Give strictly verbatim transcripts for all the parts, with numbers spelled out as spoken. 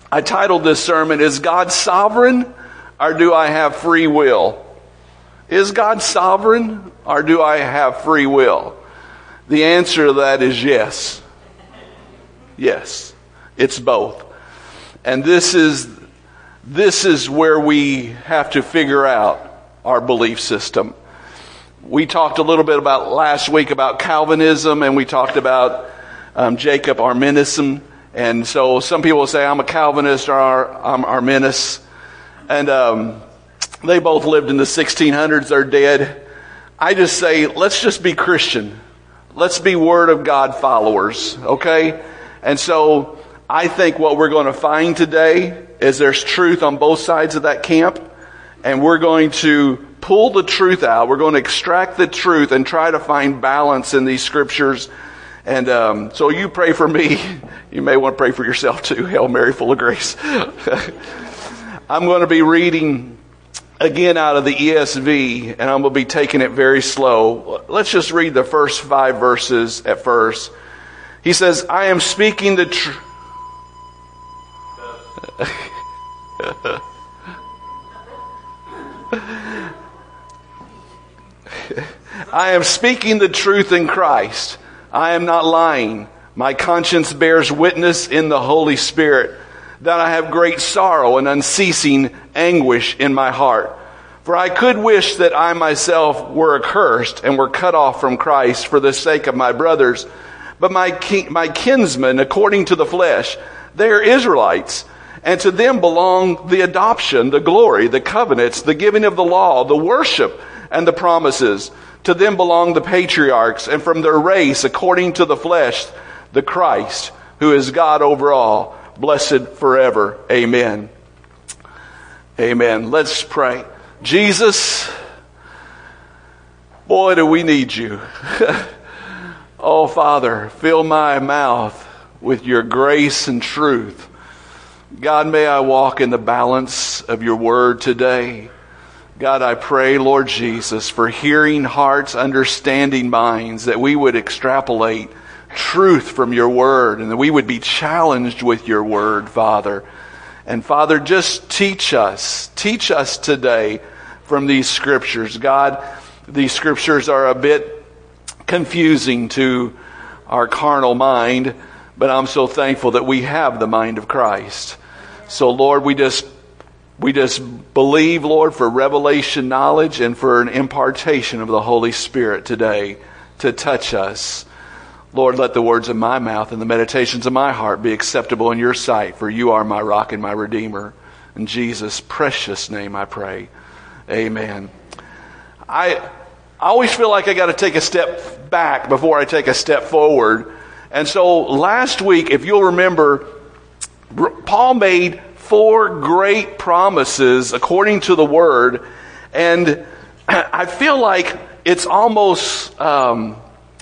I titled this sermon, Is God Sovereign or Do I Have Free Will? Is God sovereign or do I have free will? The answer to that is yes. Yes, it's both. And this is this is where we have to figure out our belief system. We talked a little bit about last week about Calvinism, and we talked about um, Jacob Arminianism. And so some people say I'm a Calvinist or I'm Arminius. And um, they both lived in the sixteen hundreds. They're dead. I just say, let's just be Christian. Let's be Word of God followers, okay? And so I think what we're going to find today is there's truth on both sides of that camp. And we're going to pull the truth out. We're going to extract the truth and try to find balance in these scriptures. And um, so you pray for me. You may want to pray for yourself too. Hail Mary, full of grace. I'm going to be reading again out of the E S V, and I'm going to be taking it very slow. Let's just read the first five verses at first. He says, I am speaking the truth. I am speaking the truth in Christ. I am not lying. My conscience bears witness in the Holy Spirit that I have great sorrow and unceasing anguish in my heart. For I could wish that I myself were accursed and were cut off from Christ for the sake of my brothers. But my kin- my kinsmen, according to the flesh, they are Israelites. And to them belong the adoption, the glory, the covenants, the giving of the law, the worship, and the promises. To them belong the patriarchs, and from their race, according to the flesh, the Christ, who is God over all, blessed forever. Amen. Amen. Let's pray. Jesus, boy, do we need you. Oh, Father, fill my mouth with your grace and truth. God, may I walk in the balance of your word today. God, I pray, Lord Jesus, for hearing hearts, understanding minds, that we would extrapolate truth from your word and that we would be challenged with your word, Father. And Father, just teach us, teach us today from these scriptures. God, these scriptures are a bit confusing to our carnal mind, but I'm so thankful that we have the mind of Christ. So Lord, we just We just believe, Lord, for revelation knowledge and for an impartation of the Holy Spirit today to touch us. Lord, let the words of my mouth and the meditations of my heart be acceptable in your sight, for you are my rock and my redeemer. In Jesus' precious name I pray. Amen. I, I always feel like I got to take a step back before I take a step forward. And so last week, if you'll remember, Paul made four great promises according to the word, and I feel like it's almost um,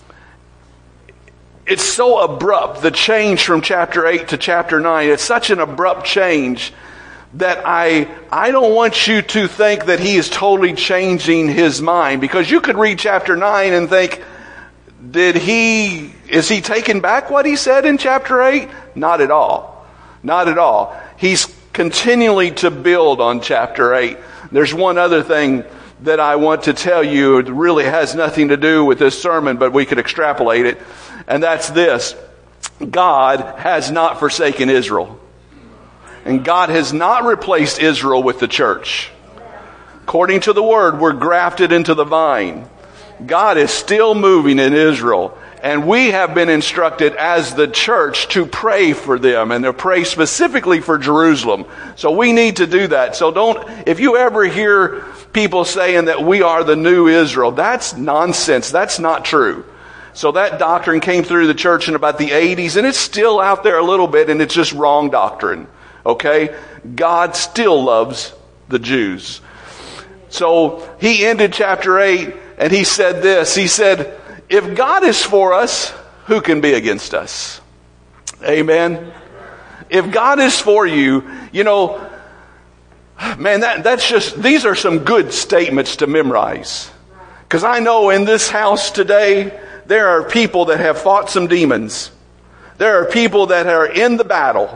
it's so abrupt, the change from chapter eight to chapter nine. It's such an abrupt change that I I don't want you to think that he is totally changing his mind, because you could read chapter nine and think, did he is he taking back what he said in chapter eight? Not at all. Not at all. He's continually to build on chapter eight. There's one other thing that I want to tell you. It really has nothing to do with this sermon, but we could extrapolate it. And that's this. God has not forsaken Israel. And God has not replaced Israel with the church. According to the word, we're grafted into the vine. God is still moving in Israel. And we have been instructed as the church to pray for them and to pray specifically for Jerusalem. So we need to do that. So don't, if you ever hear people saying that we are the new Israel, that's nonsense. That's not true. So that doctrine came through the church in about the eighties, and it's still out there a little bit, and it's just wrong doctrine. Okay? God still loves the Jews. So he ended chapter eight, and he said this. He said, if God is for us, who can be against us? Amen. If God is for you, you know, man, that, that's just, these are some good statements to memorize. Because I know in this house today, there are people that have fought some demons. There are people that are in the battle.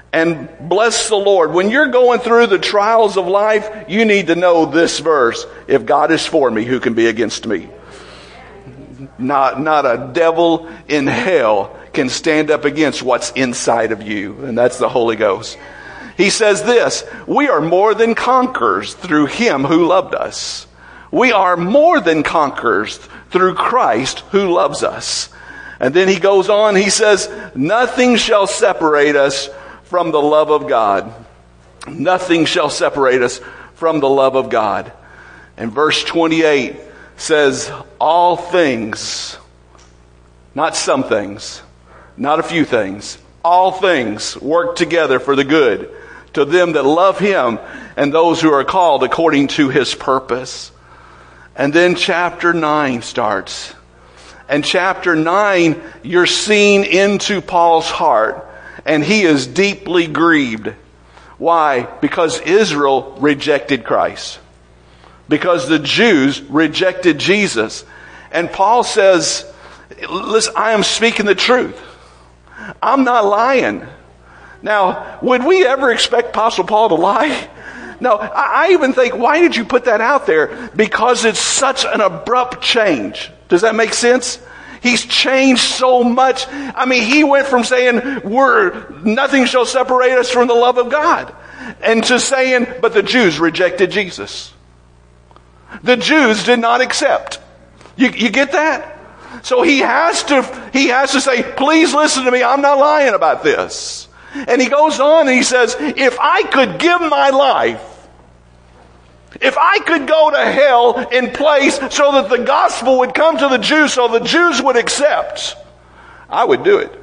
And bless the Lord. When you're going through the trials of life, you need to know this verse. If God is for me, who can be against me? Not, not a devil in hell can stand up against what's inside of you. And that's the Holy Ghost. He says this, we are more than conquerors through him who loved us. We are more than conquerors through Christ who loves us. And then he goes on, he says, nothing shall separate us from the love of God. Nothing shall separate us from the love of God. And verse twenty-eight says, all things, not some things, not a few things, all things work together for the good to them that love him and those who are called according to his purpose. And then chapter nine starts. And chapter nine, you're seeing into Paul's heart. And he is deeply grieved. Why? Because Israel rejected Christ. Because the Jews rejected Jesus. And Paul says, listen, I am speaking the truth. I'm not lying. Now, would we ever expect Apostle Paul to lie? No, I even think, why did you put that out there? Because it's such an abrupt change. Does that make sense? He's changed so much. I mean, he went from saying, "We're nothing shall separate us from the love of God," and to saying, but the Jews rejected Jesus. The Jews did not accept. You, you get that? So he has to, he has to say, please listen to me. I'm not lying about this. And he goes on and he says, if I could give my life, if I could go to hell in place so that the gospel would come to the Jews, so the Jews would accept, I would do it.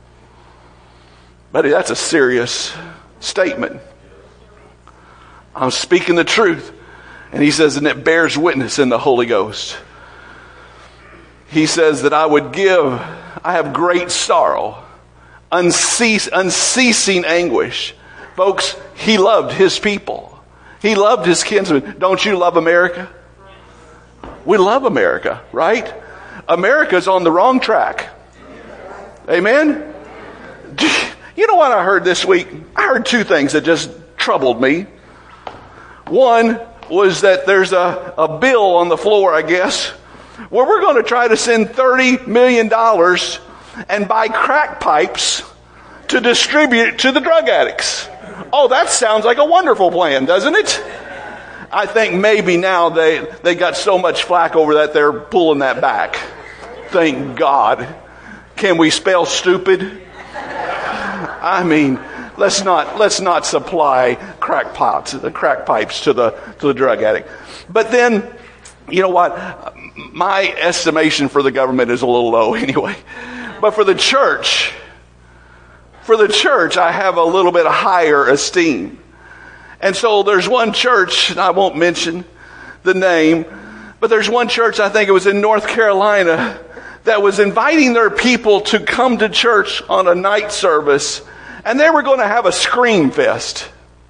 But that's a serious statement. I'm speaking the truth. And he says, and it bears witness in the Holy Ghost. He says that I would give, I have great sorrow, uncease, unceasing anguish. Folks, he loved his people. He loved his kinsmen. Don't you love America? We love America, right? America's on the wrong track. Amen? You know what I heard this week? I heard two things that just troubled me. One was that there's a, a bill on the floor, I guess, where we're going to try to send thirty million dollars and buy crack pipes to distribute to the drug addicts. Oh, that sounds like a wonderful plan, doesn't it? I think maybe now they, they got so much flack over that they're pulling that back. Thank God. Can we spell stupid? I mean, let's not let's not supply crack pots, the crack pipes to the to the drug addict. But then, you know what? My estimation for the government is a little low anyway. But for the church, for the church, I have a little bit higher esteem. And so there's one church, and I won't mention the name, but there's one church, I think it was in North Carolina, that was inviting their people to come to church on a night service, and they were going to have a scream fest.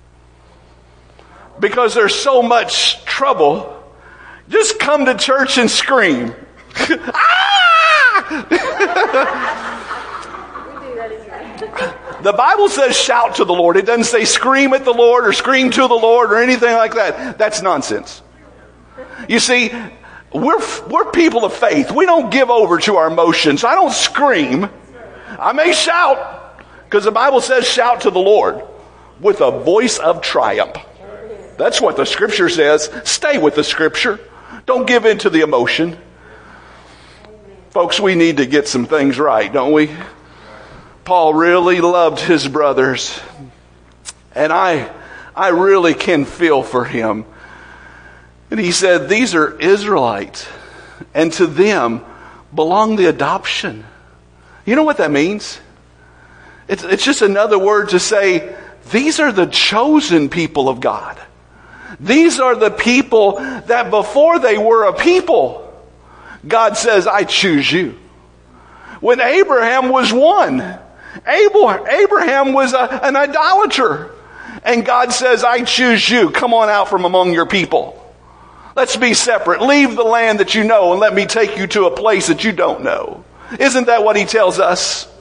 Because there's so much trouble. Just come to church and scream. Ah! The Bible says shout to the Lord. It doesn't say scream at the Lord or scream to the Lord or anything like that. That's nonsense. You see, we're, we're people of faith. We don't give over to our emotions. I don't scream. I may shout, because the Bible says shout to the Lord with a voice of triumph. That's what the Scripture says. Stay with the Scripture. Don't give in to the emotion. Folks, we need to get some things right, don't we? Paul really loved his brothers. And I, I really can feel for him. And he said, these are Israelites. And to them belong the adoption. You know what that means? It's, it's just another word to say, these are the chosen people of God. These are the people that before they were a people, God says, I choose you. When Abraham was one, Abel, Abraham was a, an idolater. And God says, I choose you. Come on out from among your people. Let's be separate. Leave the land that you know and let me take you to a place that you don't know. Isn't that what he tells us?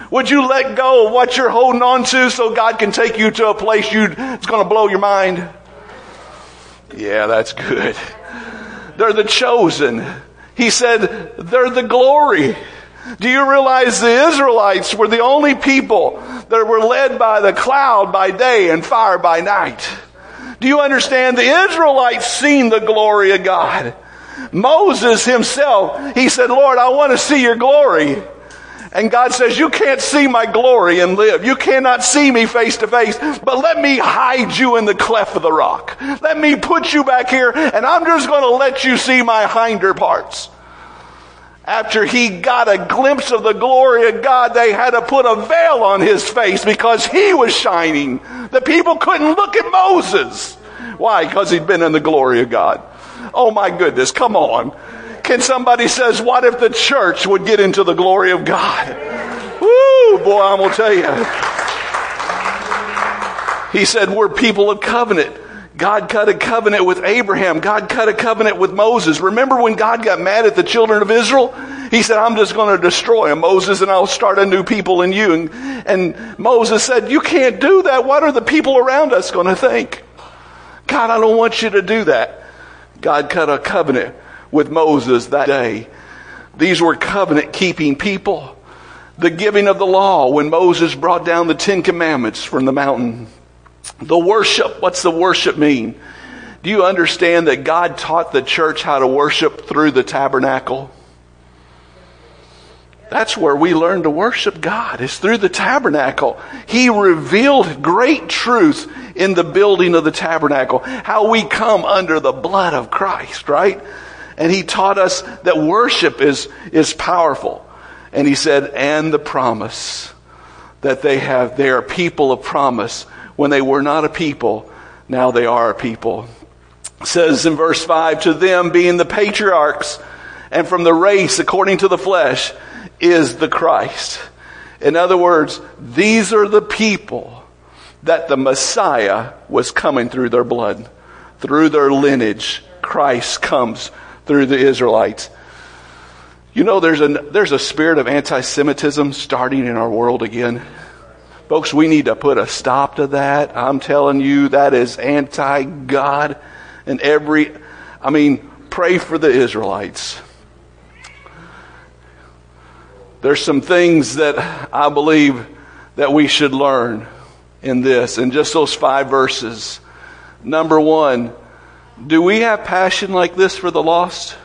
Would you let go of what you're holding on to so God can take you to a place you it's going to blow your mind? Yeah, that's good. They're the chosen. He said they're the glory. Do you realize the Israelites were the only people that were led by the cloud by day and fire by night? Do you understand? The Israelites seen the glory of God. Moses himself, he said, Lord, I want to see your glory. And God says, you can't see my glory and live. You cannot see me face to face, but let me hide you in the cleft of the rock. Let me put you back here, and I'm just going to let you see my hinder parts. After he got a glimpse of the glory of God, they had to put a veil on his face because he was shining. The people couldn't look at Moses. Why? Because he'd been in the glory of God. Oh my goodness, come on. Can somebody says, what if the church would get into the glory of God? Woo, boy, I'm going to tell you. He said, we're people of covenant. God cut a covenant with Abraham. God cut a covenant with Moses. Remember when God got mad at the children of Israel? He said, I'm just going to destroy them, Moses, and I'll start a new people in you. And, and Moses said, you can't do that. What are the people around us going to think? God, I don't want you to do that. God cut a covenant with Moses that day. These were covenant-keeping people. The giving of the law when Moses brought down the Ten Commandments from the mountain. The worship. What's the worship mean? Do you understand that God taught the church how to worship through the tabernacle? That's where we learn to worship God. It's through the tabernacle. He revealed great truth in the building of the tabernacle. How we come under the blood of Christ, right? And he taught us that worship is, is powerful. And he said, and the promise that they have, they are people of promise. When they were not a people, now they are a people. It says in verse five, to them being the patriarchs and from the race according to the flesh is the Christ. In other words, these are the people that the Messiah was coming through their blood. Through their lineage, Christ comes through the Israelites. You know, there's a, there's a spirit of anti-Semitism starting in our world again. Folks, we need to put a stop to that. I'm telling you, that is anti-God. And every, I mean, pray for the Israelites. There's some things that I believe that we should learn in this, in just those five verses. Number one, do we have passion like this for the lost?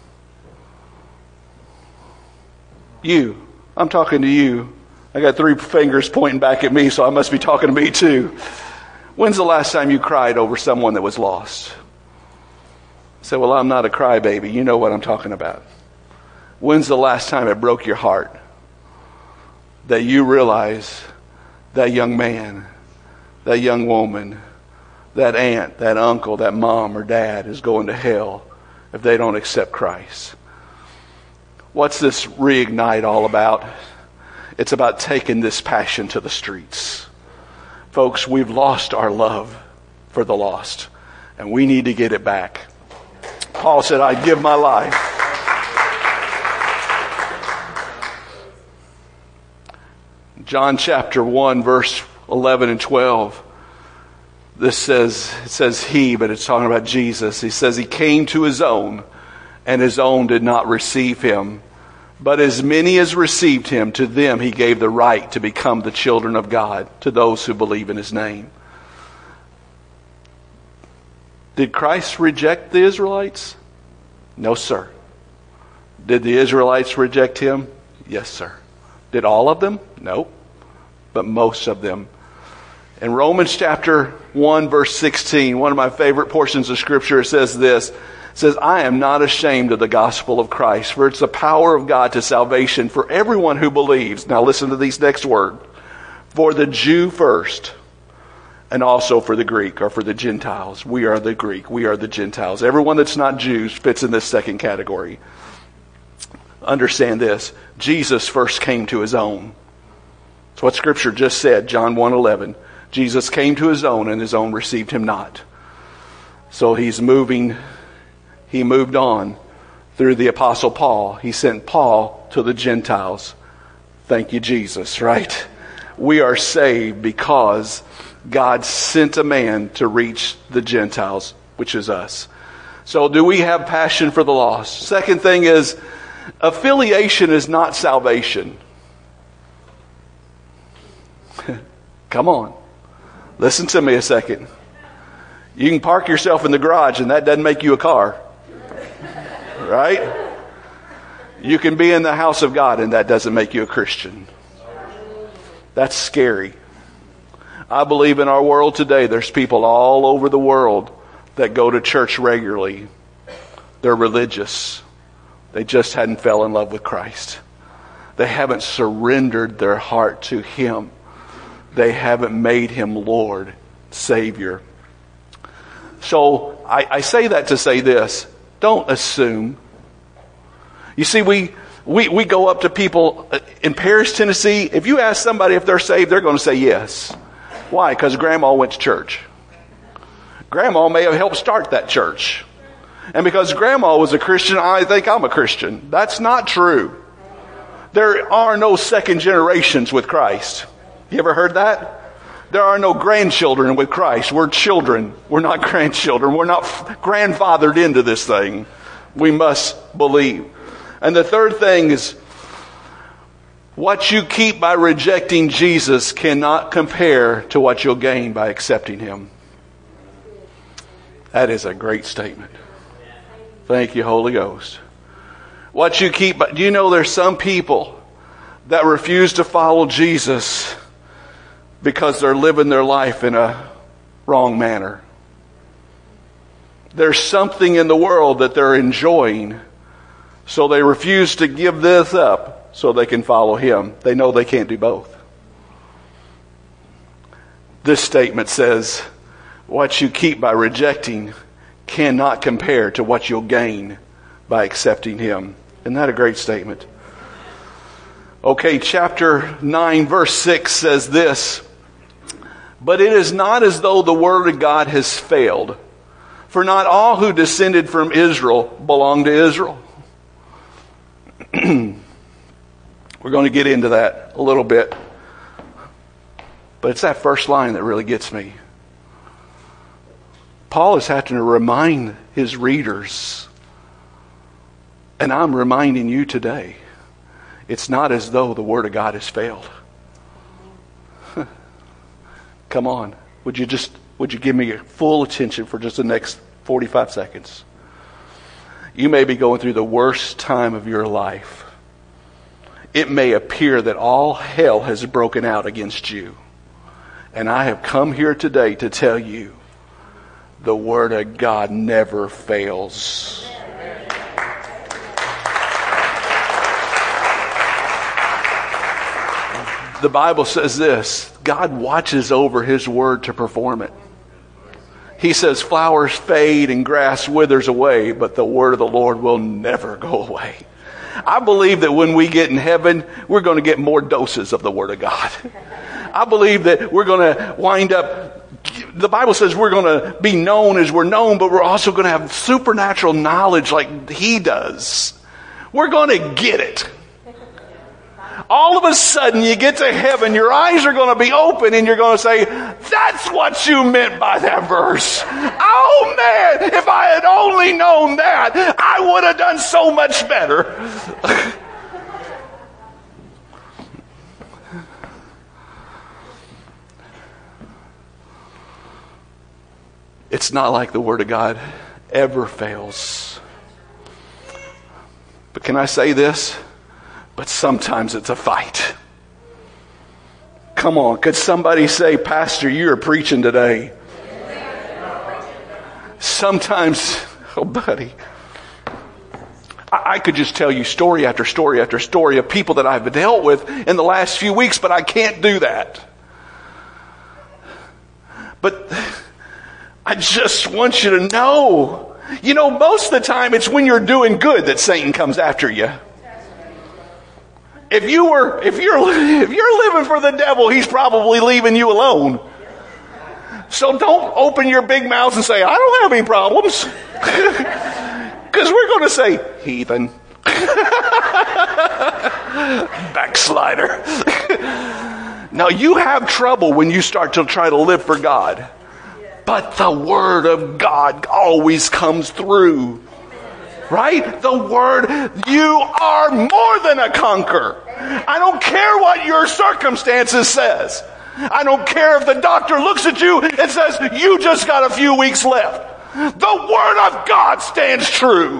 You. I'm talking to you. I got three fingers pointing back at me, so I must be talking to me too. When's the last time you cried over someone that was lost? Say, well, I'm not a crybaby. You know what I'm talking about. When's the last time it broke your heart that you realize that young man, that young woman, that aunt, that uncle, that mom or dad is going to hell if they don't accept Christ? What's this Reignite all about? It's about taking this passion to the streets. Folks, we've lost our love for the lost, and we need to get it back. Paul said, I'd give my life. John chapter one, verse eleven and twelve. This says, it says he, but it's talking about Jesus. He says he came to his own, and his own did not receive him. But as many as received him, to them he gave the right to become the children of God, to those who believe in his name. Did Christ reject the Israelites? No, sir. Did the Israelites reject him? Yes, sir. Did all of them? No. But most of them. In Romans chapter one, verse sixteen, one of my favorite portions of Scripture, it says this. It says, I am not ashamed of the gospel of Christ, for it's the power of God to salvation for everyone who believes. Now listen to these next words. For the Jew first, and also for the Greek, or for the Gentiles. We are the Greek. We are the Gentiles. Everyone that's not Jews fits in this second category. Understand this. Jesus first came to his own. That's what Scripture just said, John one eleven. Jesus came to his own, and his own received him not. So he's moving... He moved on through the Apostle Paul. He sent Paul to the Gentiles Thank you, Jesus, right? We are saved because God sent a man to reach the Gentiles, which is us. So do we have passion for the lost? Second thing is, affiliation is not salvation. Come on. Listen to me a second. You can park yourself in the garage and that doesn't make you a car. Right? You can be in the house of God and that doesn't make you a Christian. That's scary. I believe in our world today there's people all over the world that go to church regularly. They're religious. They just hadn't fell in love with Christ. They haven't surrendered their heart to Him. They haven't made Him Lord, Savior. So I, I say that to say this. Don't assume. You see, we, we, we go up to people in Paris, Tennessee. If you ask somebody if they're saved, they're going to say yes. Why? Because Grandma went to church. Grandma may have helped start that church. And because Grandma was a Christian, I think I'm a Christian. That's not true. There are no second generations with Christ. You ever heard that? There are no grandchildren with Christ. We're children. We're not grandchildren. We're not grandfathered into this thing. We must believe. And the third thing is, what you keep by rejecting Jesus cannot compare to what you'll gain by accepting Him. That is a great statement. Thank you, Holy Ghost. What you keep, do you know there's some people that refuse to follow Jesus because they're living their life in a wrong manner? There's something in the world that they're enjoying, so they refuse to give this up so they can follow Him. They know they can't do both. This statement says, what you keep by rejecting cannot compare to what you'll gain by accepting Him. Isn't that a great statement? Okay, chapter nine, verse six says this. But it is not as though the word of God has failed. For not all who descended from Israel belong to Israel. We're going to get into that a little bit. But it's that first line that really gets me. Paul is having to remind his readers, and I'm reminding you today, it's not as though the Word of God has failed. Come on. Would you just, would you give me your full attention for just the next forty-five seconds? You may be going through the worst time of your life. It may appear that all hell has broken out against you. And I have come here today to tell you, the Word of God never fails. The Bible says this, God watches over His Word to perform it. He says flowers fade and grass withers away, but the Word of the Lord will never go away. I believe that when we get in heaven, we're going to get more doses of the Word of God. I believe that we're going to wind up, the Bible says we're going to be known as we're known, but we're also going to have supernatural knowledge like He does. We're going to get it. All of a sudden you get to heaven, your eyes are going to be open and you're going to say, that's what you meant by that verse. Oh man, if I had only known that, I would have done so much better. It's not like the Word of God ever fails. But can I say this? But sometimes it's a fight. Come on, could somebody say, Pastor, you're preaching today? Sometimes, oh buddy, I, I could just tell you story after story after story of people that I've dealt with in the last few weeks, but I can't do that. But I just want you to know, you know, most of the time it's when you're doing good that Satan comes after you. If you were, if you're, if you're living for the devil, he's probably leaving you alone. So don't open your big mouth and say, I don't have any problems. Because we're going to say, heathen. Backslider. Now, you have trouble when you start to try to live for God. But the Word of God always comes through. Right? The Word, you are more than a conqueror. I don't care what your circumstances says. I don't care if the doctor looks at you and says, you just got a few weeks left. The Word of God stands true.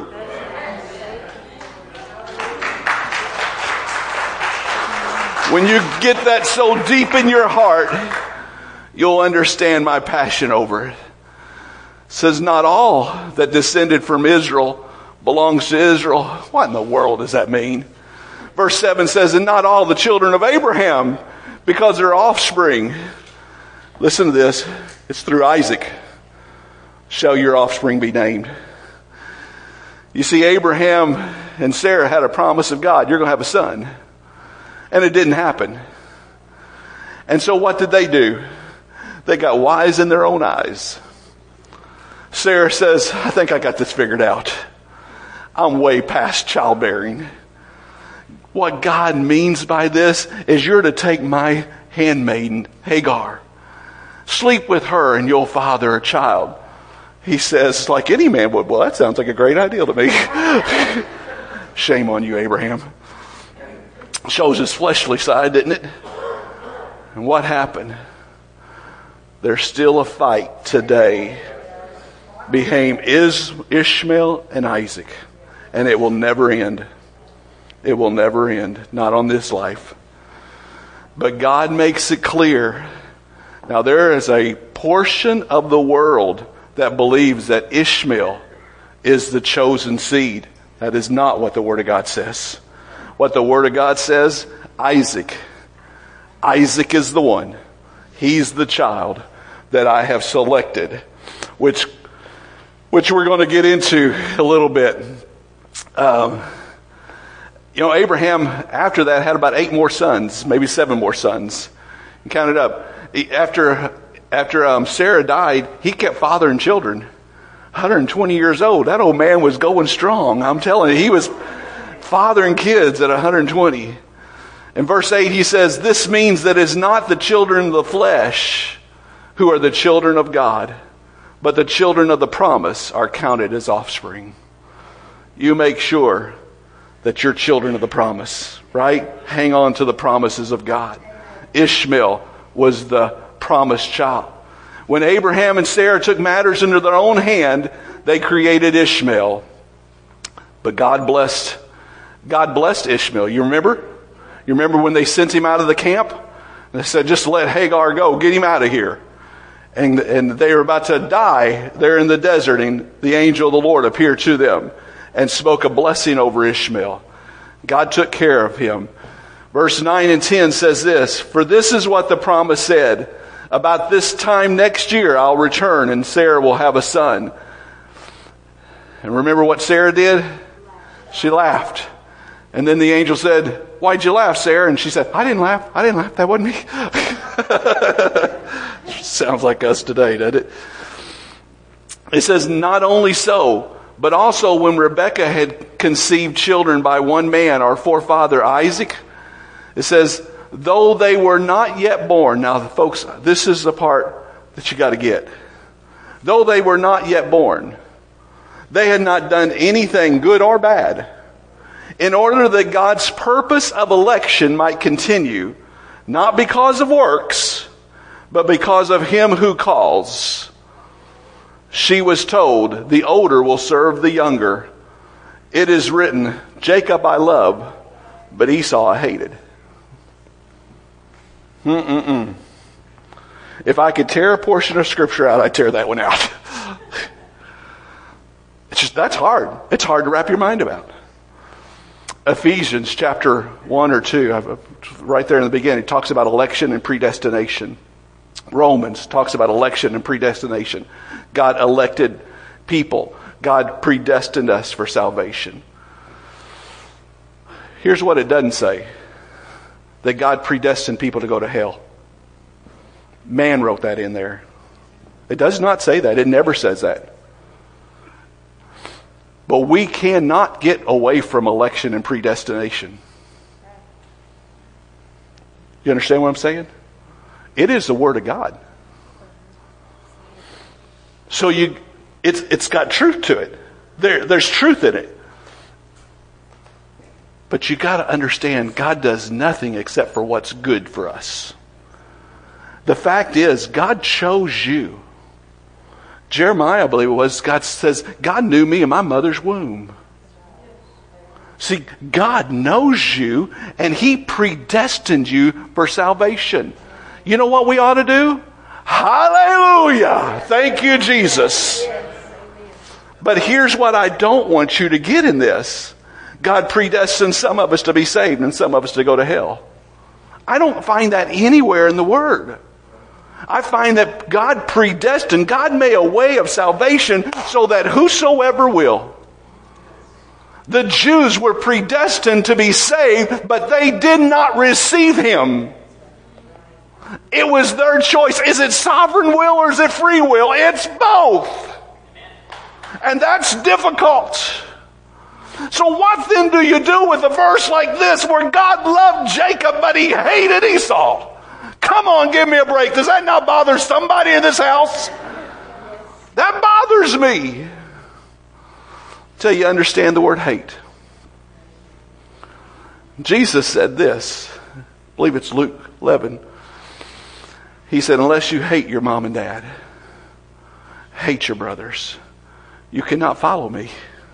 When you get that so deep in your heart, you'll understand my passion over it. It says, not all that descended from Israel belongs to Israel. What in the world does that mean? Verse seven says, and not all the children of Abraham, because their offspring. Listen to this. It's through Isaac shall your offspring be named. You see, Abraham and Sarah had a promise of God. You're going to have a son. And it didn't happen. And so what did they do? They got wise in their own eyes. Sarah says, I think I got this figured out. I'm way past childbearing. What God means by this is you're to take my handmaiden, Hagar. Sleep with her and you'll father a child. He says, like any man would, well, that sounds like a great idea to me. Shame on you, Abraham. Shows his fleshly side, didn't it? And what happened? There's still a fight today between Ishmael and Isaac. And it will never end. It will never end. Not on this life. But God makes it clear. Now there is a portion of the world that believes that Ishmael is the chosen seed. That is not what the Word of God says. What the Word of God says, Isaac. Isaac is the one. He's the child that I have selected. Which, which we're going to get into a little bit. Um, you know, Abraham, after that, had about eight more sons. Maybe seven more sons. You count it up. He, after after um, Sarah died, he kept fathering children. one hundred twenty years old. That old man was going strong. I'm telling you, he was fathering kids at one hundred twenty. In verse eight he says, this means that it's not the children of the flesh who are the children of God, but the children of the promise are counted as offspring. You make sure that you're children of the promise, right? Hang on to the promises of God. Ishmael was the promised child. When Abraham and Sarah took matters into their own hand, they created Ishmael. But God blessed God blessed Ishmael. You remember? You remember when they sent him out of the camp? They said, just let Hagar go. Get him out of here. And, and they were about to die there in the desert. And the angel of the Lord appeared to them and spoke a blessing over Ishmael. God took care of him. Verse nine and ten says this, for this is what the promise said. About this time next year I'll return and Sarah will have a son. And remember what Sarah did? She laughed. And then the angel said, why'd you laugh, Sarah? And she said, I didn't laugh. I didn't laugh. That wasn't me. Sounds like us today, doesn't it? It says, not only so, but also when Rebekah had conceived children by one man, our forefather Isaac, it says, though they were not yet born. Now, folks, this is the part that you got to get. Though they were not yet born, they had not done anything good or bad. In order that God's purpose of election might continue, not because of works, but because of him who calls. She was told, the older will serve the younger. It is written, Jacob I love, but Esau I hated. Mm-mm-mm. If I could tear a portion of Scripture out, I'd tear that one out. It's just, that's hard. It's hard to wrap your mind about. Ephesians chapter one or two, right there in the beginning, it talks about election and predestination. Romans talks about election and predestination. God elected people. God predestined us for salvation. Here's what it doesn't say. That God predestined people to go to hell. Man wrote that in there. It does not say that. It never says that. But we cannot get away from election and predestination. You understand what I'm saying? It is the Word of God. So you, it's it's got truth to it. There, there's truth in it. But you got to understand, God does nothing except for what's good for us. The fact is, God chose you. Jeremiah, I believe it was, God says, God knew me in my mother's womb. See, God knows you, and He predestined you for salvation. You know what we ought to do? Hallelujah! Thank you, Jesus. But here's what I don't want you to get in this. God predestined some of us to be saved and some of us to go to hell. I don't find that anywhere in the Word. I find that God predestined, God made a way of salvation so that whosoever will. The Jews were predestined to be saved, but they did not receive Him. It was their choice. Is it sovereign will or is it free will? It's both. And that's difficult. So what then do you do with a verse like this where God loved Jacob but He hated Esau? Come on, give me a break. Does that not bother somebody in this house? That bothers me. Till you understand the word hate. Jesus said this. I believe it's Luke eleven. He said, unless you hate your mom and dad, hate your brothers, you cannot follow me.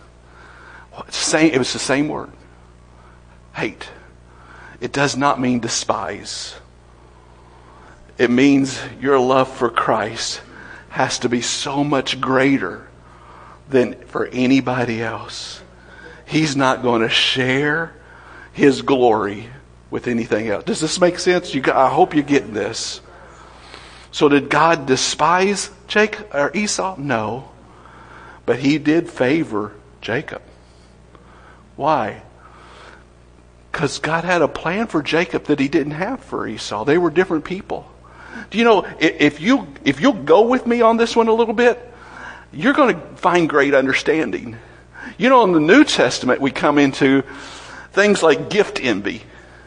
It was the same word. Hate. It does not mean despise. It means your love for Christ has to be so much greater than for anybody else. He's not going to share His glory with anything else. Does this make sense? You, I hope you're getting this. So did God despise Jacob or Esau? No. But He did favor Jacob. Why? Because God had a plan for Jacob that He didn't have for Esau. They were different people. Do you know, if you if you'll go with me on this one a little bit, you're going to find great understanding. You know, in the New Testament, we come into things like gift envy.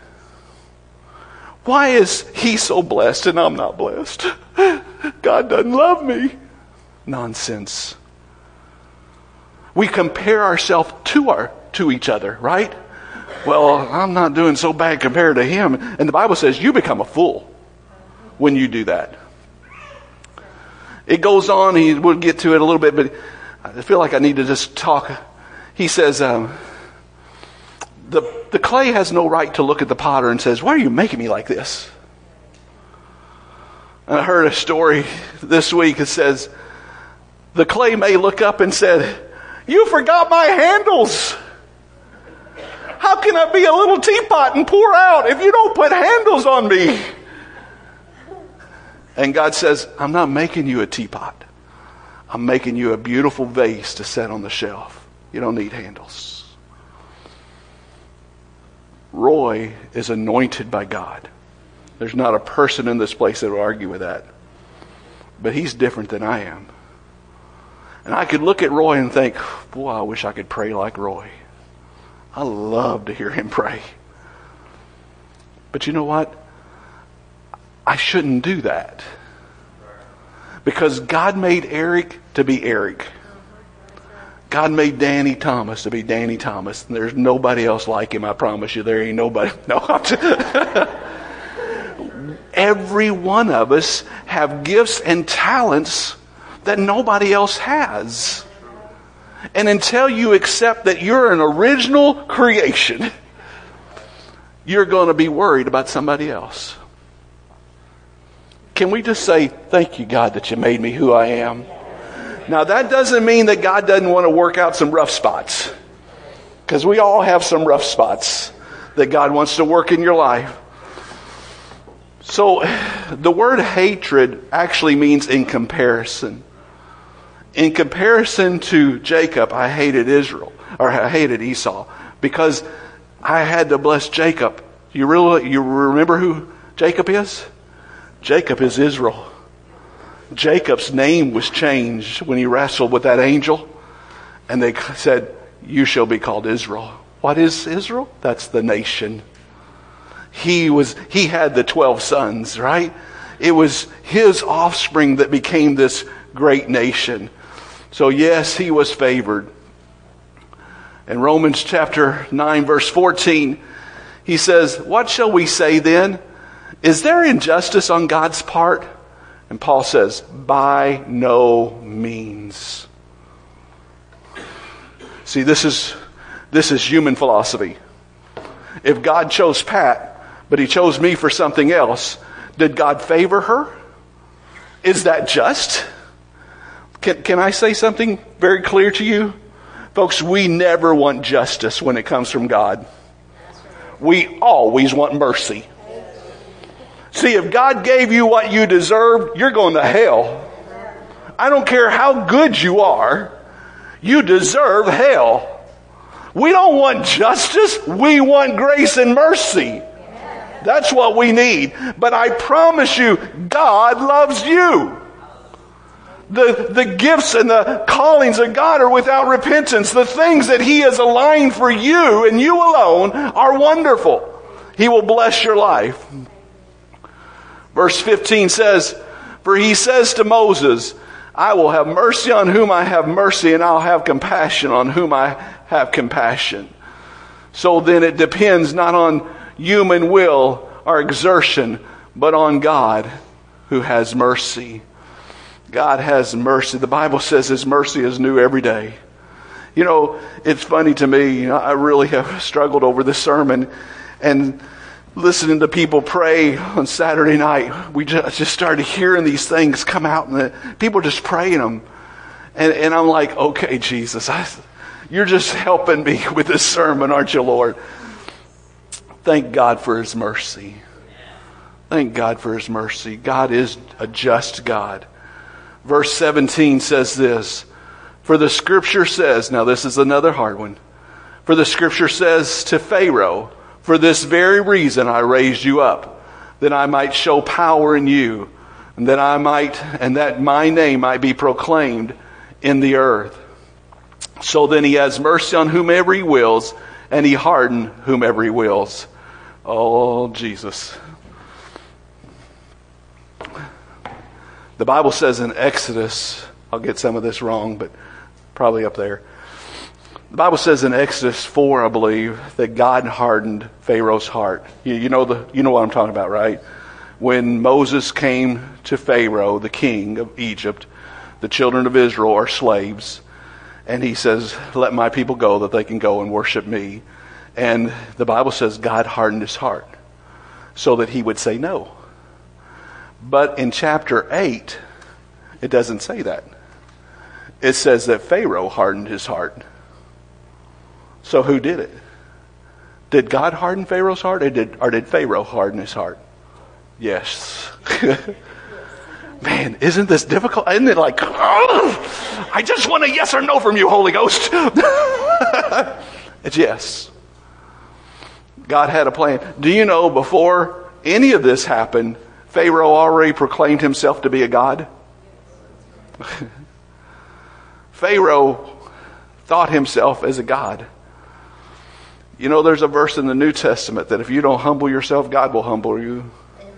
Why is he so blessed and I'm not blessed? God doesn't love me. Nonsense. We compare ourselves to our to each other, right? Well, I'm not doing so bad compared to him. And the Bible says you become a fool when you do that. It goes on, he, we'll get to it a little bit, but I feel like I need to just talk. He says, um, the, the clay has no right to look at the potter and says, why are you making me like this? And I heard a story this week that says, the clay may look up and said, you forgot my handles. How can I be a little teapot and pour out if you don't put handles on me? And God says, I'm not making you a teapot. I'm making you a beautiful vase to set on the shelf. You don't need handles. Roy is anointed by God. There's not a person in this place that will argue with that. But he's different than I am. And I could look at Roy and think, boy, I wish I could pray like Roy. I love to hear him pray. But you know what? I shouldn't do that. Because God made Eric to be Eric. God made Danny Thomas to be Danny Thomas. And there's nobody else like him, I promise you. There ain't nobody. No. Every one of us have gifts and talents that nobody else has. And until you accept that you're an original creation, you're going to be worried about somebody else. Can we just say, thank you, God, that you made me who I am? Now, that doesn't mean that God doesn't want to work out some rough spots. Because we all have some rough spots that God wants to work in your life. So, the word hatred actually means in comparison. In comparison to Jacob, I hated Israel, or I hated Esau, because I had to bless Jacob. You really, you remember who Jacob is? Jacob is Israel. Jacob's name was changed when he wrestled with that angel. And they said, you shall be called Israel. What is Israel? That's the nation. he was, he had the twelve sons, right? It was his offspring that became this great nation. So yes, he was favored. In Romans chapter nine, verse fourteen, he says, what shall we say then? Is there injustice on God's part? And Paul says, by no means. See, this is, this is human philosophy. If God chose Pat, but he chose me for something else, did God favor her? Is that just? Can, can I say something very clear to you? Folks, we never want justice when it comes from God. We always want mercy. See, if God gave you what you deserved, you're going to hell. I don't care how good you are. You deserve hell. We don't want justice. We want grace and mercy. That's what we need. But I promise you, God loves you. The, the gifts and the callings of God are without repentance. The things that He has aligned for you and you alone are wonderful. He will bless your life. Verse fifteen says, for He says to Moses, I will have mercy on whom I have mercy, and I'll have compassion on whom I have compassion. So then it depends not on human will or exertion, but on God who has mercy. God has mercy. The Bible says His mercy is new every day. You know, it's funny to me. You know, I really have struggled over this sermon, and listening to people pray on Saturday night, we just, just started hearing these things come out, and the, people just praying them. And, and I'm like, okay, Jesus, I, you're just helping me with this sermon, aren't you, Lord? Thank God for His mercy. Thank God for His mercy. God is a just God. Verse seventeen says this, for the scripture says, now this is another hard one. For the scripture says to Pharaoh, for this very reason I raised you up, that I might show power in you, and that I might, and that my name might be proclaimed in the earth. So then He has mercy on whomever He wills, and He hardened whomever He wills. Oh, Jesus. The Bible says in Exodus, I'll get some of this wrong, but probably up there. The Bible says in Exodus four, I believe, that God hardened Pharaoh's heart. You, you know the, you know what I'm talking about, right? When Moses came to Pharaoh, the king of Egypt, the children of Israel are slaves, and he says, let my people go that they can go and worship me. And the Bible says God hardened his heart so that he would say no. But in chapter eight, it doesn't say that. It says that Pharaoh hardened his heart. So who did it? Did God harden Pharaoh's heart, or did, or did Pharaoh harden his heart? Yes. Man, isn't this difficult? Isn't it like, oh, I just want a yes or no from you, Holy Ghost. It's yes. God had a plan. Do you know before any of this happened, Pharaoh already proclaimed himself to be a god? Pharaoh thought himself as a god. You know, there's a verse in the New Testament that if you don't humble yourself, God will humble you.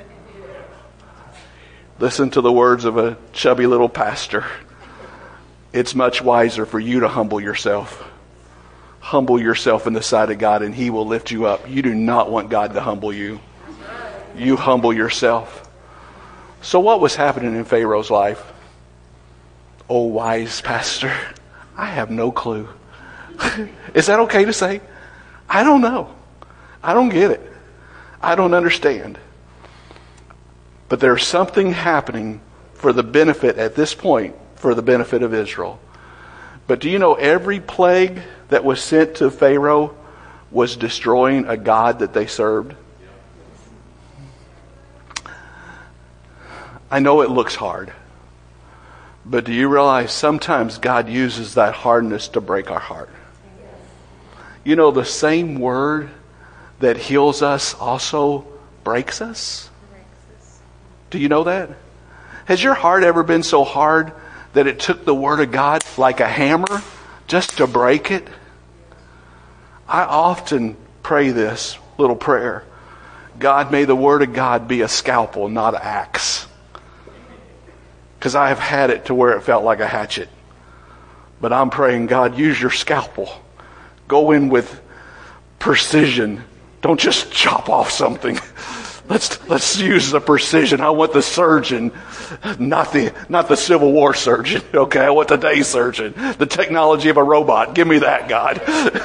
Listen to the words of a chubby little pastor. It's much wiser for you to humble yourself. Humble yourself in the sight of God, and He will lift you up. You do not want God to humble you. You humble yourself. So what was happening in Pharaoh's life? Oh, wise pastor, I have no clue. Is that okay to say? I don't know. I don't get it. I don't understand. But there's something happening for the benefit, at this point, for the benefit of Israel. But do you know every plague that was sent to Pharaoh was destroying a god that they served? I know it looks hard. But do you realize sometimes God uses that hardness to break our heart? You know, the same word that heals us also breaks us. Do you know that? Has your heart ever been so hard that it took the Word of God like a hammer just to break it? I often pray this little prayer. God, may the Word of God be a scalpel, not an axe. Because I have had it to where it felt like a hatchet. But I'm praying, God, use your scalpel. Go in with precision. Don't just chop off something. Let's let's use the precision. I want the surgeon, not the not the Civil War surgeon. Okay, I want today's surgeon. The technology of a robot. Give me that, God.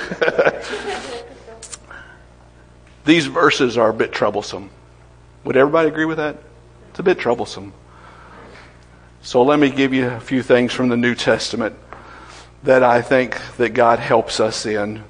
These verses are a bit troublesome. Would everybody agree with that? It's a bit troublesome. So let me give you a few things from the New Testament that I think that God helps us in.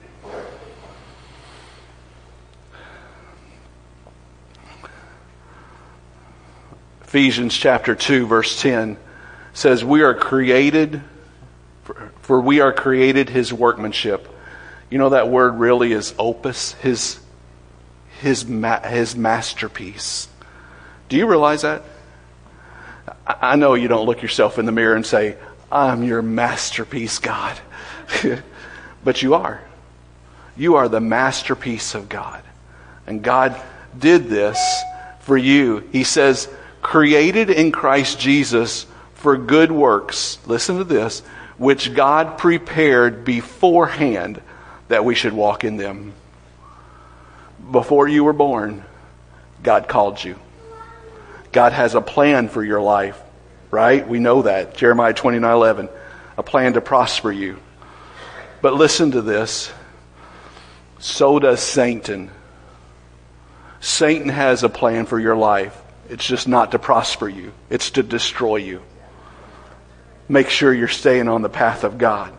Ephesians chapter two verse ten says, we are created, for we are created His workmanship. You know that word really is opus, His, his, his masterpiece. Do you realize that? I know you don't look yourself in the mirror and say, I'm your masterpiece, God. But you are. You are the masterpiece of God. And God did this for you. He says, created in Christ Jesus for good works, listen to this, which God prepared beforehand that we should walk in them. Before you were born, God called you. God has a plan for your life, right? We know that. Jeremiah twenty-nine eleven, a plan to prosper you. But listen to this. So does Satan. Satan has a plan for your life. It's just not to prosper you. It's to destroy you. Make sure you're staying on the path of God.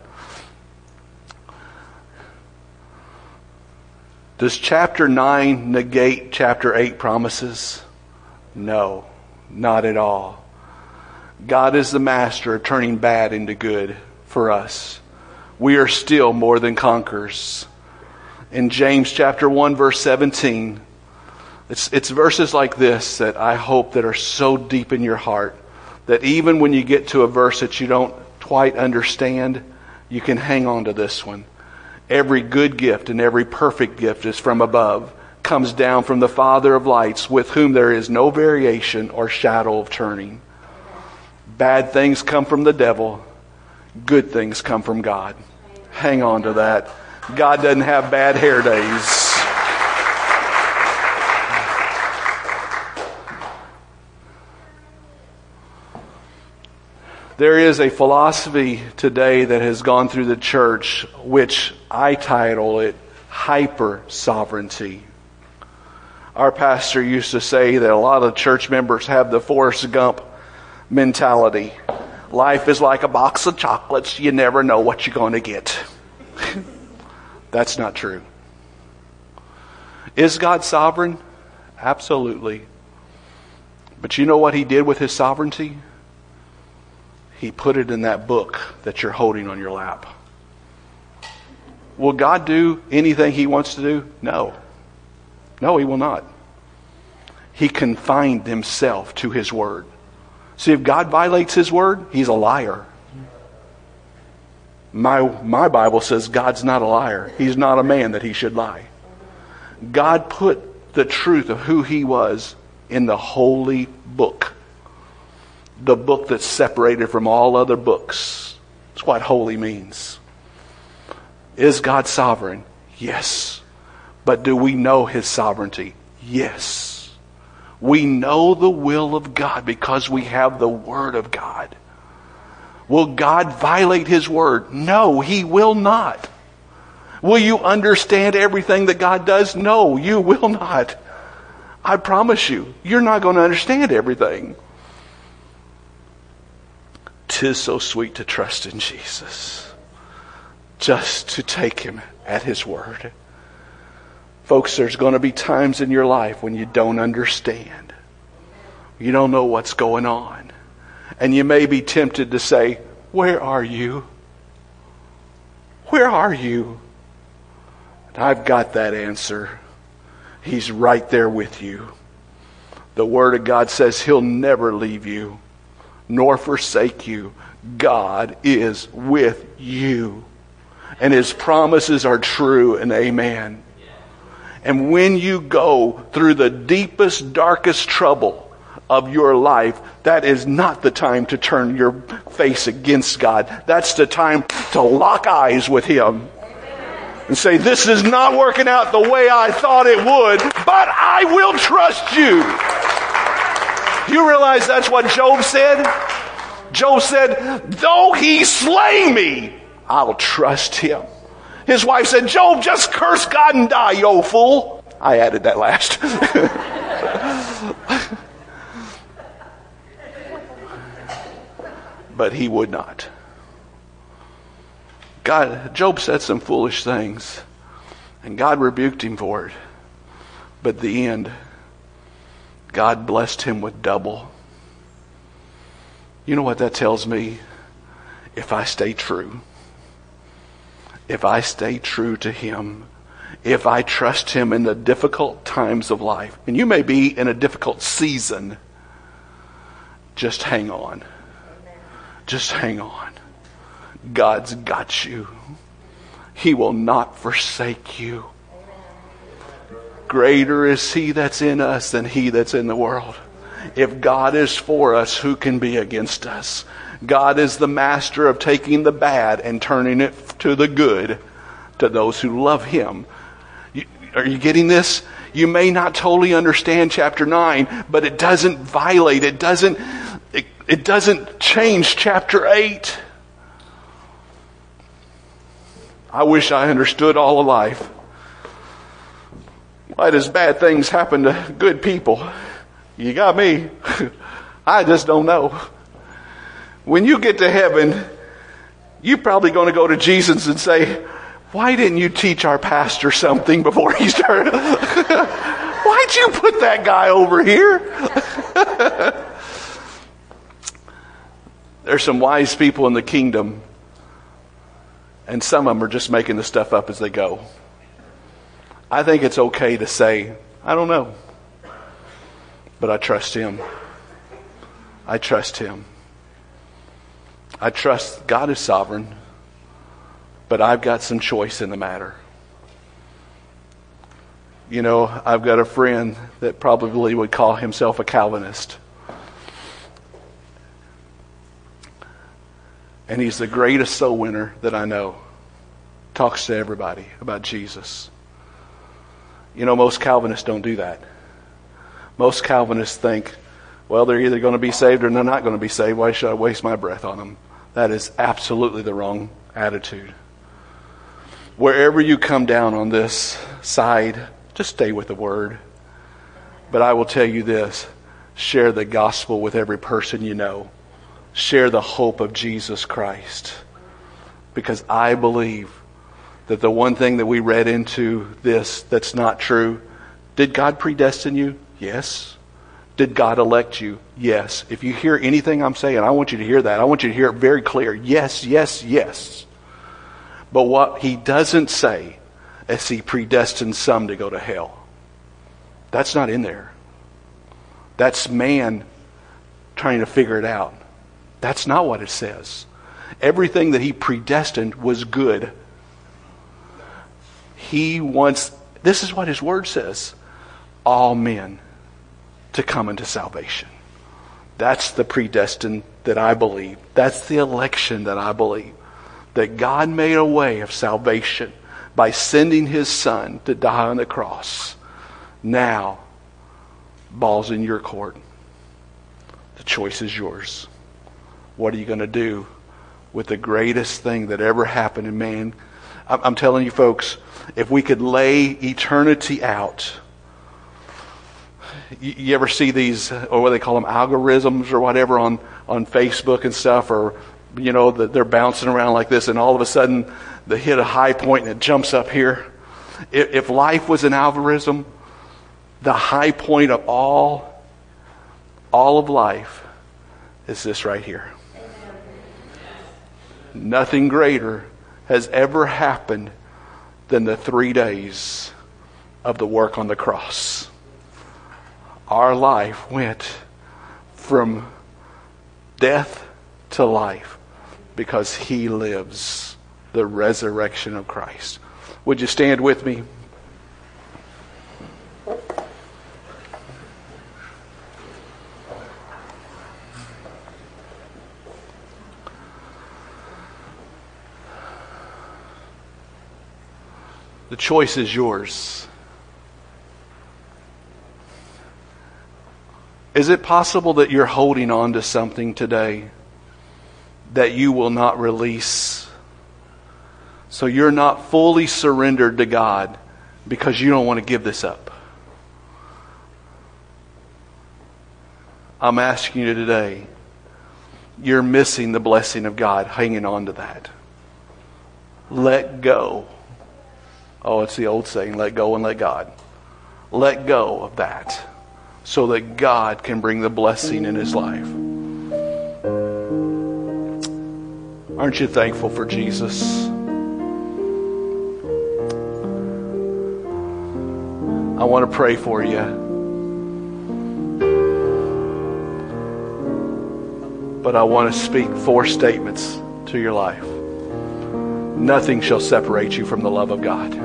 Does chapter nine negate chapter eight promises? No, not at all. God is the master of turning bad into good for us. We are still more than conquerors. In James chapter one verse seventeen, It's, it's verses like this that I hope that are so deep in your heart that even when you get to a verse that you don't quite understand, you can hang on to this one. Every good gift and every perfect gift is from above, comes down from the Father of lights, with whom there is no variation or shadow of turning. Bad things come from the devil. Good things come from God. Hang on to that. God doesn't have bad hair days. There is a philosophy today that has gone through the church, which I title it hyper sovereignty. Our pastor used to say that a lot of church members have the Forrest Gump mentality. Life is like a box of chocolates. You never know what you're going to get. That's not true. Is God sovereign? Absolutely. But you know what He did with His sovereignty? He put it in that book that you're holding on your lap. Will God do anything He wants to do? No. No, He will not. He confined Himself to His Word. See, if God violates His Word, He's a liar. My, my Bible says God's not a liar. He's not a man that He should lie. God put the truth of who He was in the holy book. The book that's separated from all other books. That's what holy means. Is God sovereign? Yes. But do we know His sovereignty? Yes. We know the will of God because we have the Word of God. Will God violate His Word? No, He will not. Will you understand everything that God does? No, you will not. I promise you, you're not going to understand everything. 'Tis so sweet to trust in Jesus. Just to take Him at His word. Folks, there's going to be times in your life when you don't understand. You don't know what's going on. And you may be tempted to say, where are you? Where are you? And I've got that answer. He's right there with you. The Word of God says He'll never leave you nor forsake you. God is with you. And His promises are true and amen. And when you go through the deepest, darkest trouble of your life, that is not the time to turn your face against God. That's the time to lock eyes with Him and say, this is not working out the way I thought it would, but I will trust you. Do you realize that's what Job said? Job said, though he slay me, I'll trust him. His wife said, Job, just curse God and die, you old fool. I added that last. But he would not. God, Job said some foolish things, and God rebuked him for it. But at the end, God blessed him with double. You know what that tells me? If I stay true, if I stay true to Him, if I trust Him in the difficult times of life, and you may be in a difficult season, just hang on. Just hang on. God's got you. He will not forsake you. Greater is He that's in us than he that's in the world. If God is for us, who can be against us? God is the master of taking the bad and turning it to the good to those who love Him. You, are you getting this? You may not totally understand chapter nine, but it doesn't violate, it doesn't, it, it doesn't change chapter eight. I wish I understood all of life. Why does bad things happen to good people? You got me. I just don't know. When you get to heaven, you're probably going to go to Jesus and say, why didn't you teach our pastor something before he started? Why'd you put that guy over here? There's some wise people in the kingdom, and some of them are just making the stuff up as they go. I think it's okay to say, I don't know. But I trust Him. I trust Him. I trust God is sovereign, but I've got some choice in the matter. You know, I've got a friend that probably would call himself a Calvinist. And he's the greatest soul winner that I know. Talks to everybody about Jesus. You know, most Calvinists don't do that. Most Calvinists think, well, they're either going to be saved or they're not going to be saved. Why should I waste my breath on them? That is absolutely the wrong attitude. Wherever you come down on this side, just stay with the Word. But I will tell you this, share the gospel with every person you know. Share the hope of Jesus Christ. Because I believe that the one thing that we read into this that's not true, did God predestine you? Yes. Did God elect you? Yes. If you hear anything I'm saying, I want you to hear that. I want you to hear it very clear. Yes, yes, yes. But what He doesn't say is He predestined some to go to hell. That's not in there. That's man trying to figure it out. That's not what it says. Everything that He predestined was good. He wants, this is what His Word says, all men to come into salvation. That's the predestined that I believe. That's the election that I believe. That God made a way of salvation by sending His Son to die on the cross. Now, ball's in your court. The choice is yours. What are you going to do with the greatest thing that ever happened in man? I'm telling you folks, if we could lay eternity out. You ever see these, or what they call them, algorithms or whatever on, on Facebook and stuff, or, you know, they're bouncing around like this and all of a sudden they hit a high point and it jumps up here. If life was an algorithm, the high point of all, all of life is this right here. Nothing greater has ever happened than the three days of the work on the cross. Our life went from death to life because He lives, the resurrection of Christ. Would you stand with me? The choice is yours. Is it possible that you're holding on to something today that you will not release? So you're not fully surrendered to God because you don't want to give this up. I'm asking you today, you're missing the blessing of God hanging on to that. Let go. Oh, it's the old saying, let go and let God. Let go of that so that God can bring the blessing in his life. Aren't you thankful for Jesus? I want to pray for you. But I want to speak four statements to your life. Nothing shall separate you from the love of God.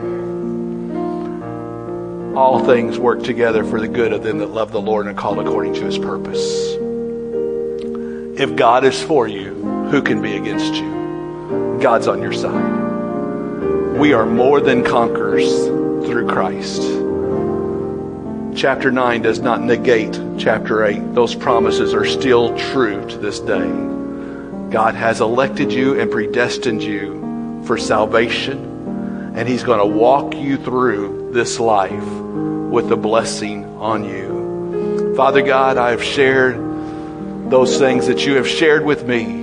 All things work together for the good of them that love the Lord and are called according to his purpose. If God is for you, who can be against you? God's on your side. We are more than conquerors through Christ. Chapter nine does not negate chapter eight. Those promises are still true to this day. God has elected you and predestined you for salvation, and he's going to walk you through this life with the blessing on you. Father God, I have shared those things that you have shared with me.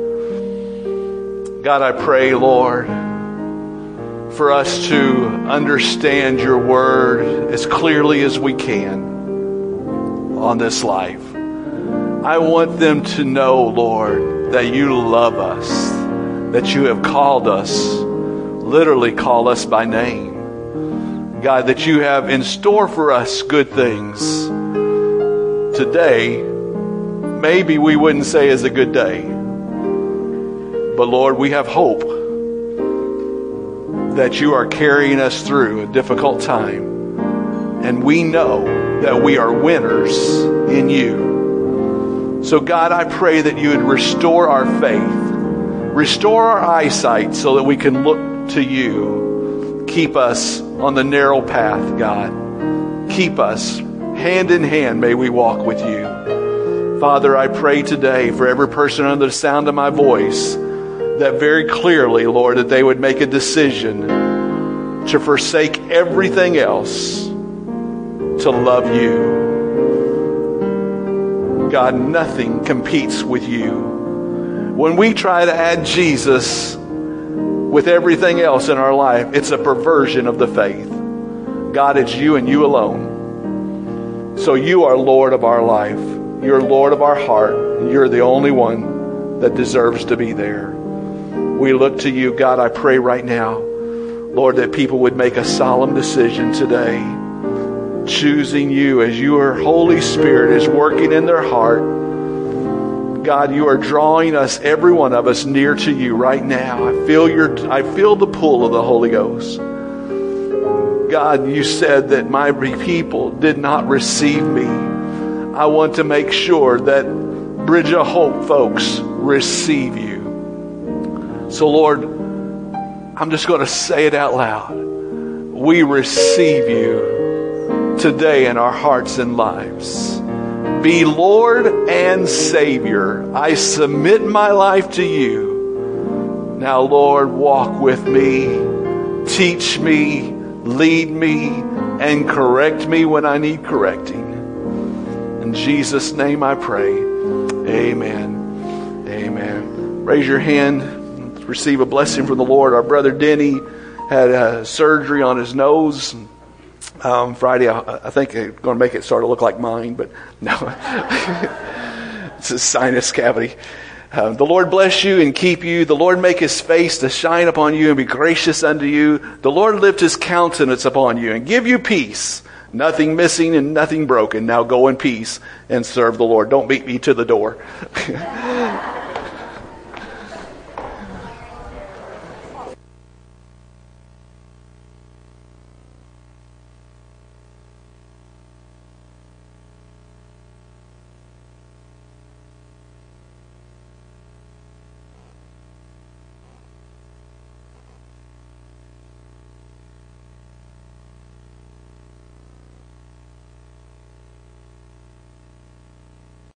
God, I pray, Lord, for us to understand your word as clearly as we can on this life. I want them to know, Lord, that you love us, that you have called us, literally call us by name. God, that you have in store for us good things. Today, maybe we wouldn't say is a good day. But Lord, we have hope that you are carrying us through a difficult time. And we know that we are winners in you. So God, I pray that you would restore our faith, restore our eyesight so that we can look to you. Keep us on the narrow path, God. Keep us hand in hand, may we walk with you. Father, I pray today for every person under the sound of my voice that very clearly, Lord, that they would make a decision to forsake everything else to love you. God, nothing competes with you. When we try to add Jesus with everything else in our life, it's a perversion of the faith. God, it's you and you alone. So you are Lord of our life. You're Lord of our heart. You're the only one that deserves to be there. We look to you, God. I pray right now, Lord, that people would make a solemn decision today, choosing you as your Holy Spirit is working in their heart. God, you are drawing us, every one of us, near to you right now. I feel your, I feel the pull of the Holy Ghost. God, you said that my people did not receive me. I want to make sure that Bridge of Hope folks receive you. So Lord, I'm just going to say it out loud. We receive you today in our hearts and lives. Be Lord and Savior. I submit my life to you. Now, Lord, walk with me, teach me, lead me, and correct me when I need correcting. In Jesus' name I pray. Amen. Amen. Raise your hand. Receive a blessing from the Lord. Our brother Denny had a surgery on his nose um, Friday. I, I think it's going to make it sort of look like mine, but no. It's a sinus cavity. Uh, the Lord bless you and keep you. The Lord make his face to shine upon you and be gracious unto you. The Lord lift his countenance upon you and give you peace. Nothing missing and nothing broken. Now go in peace and serve the Lord. Don't beat me to the door.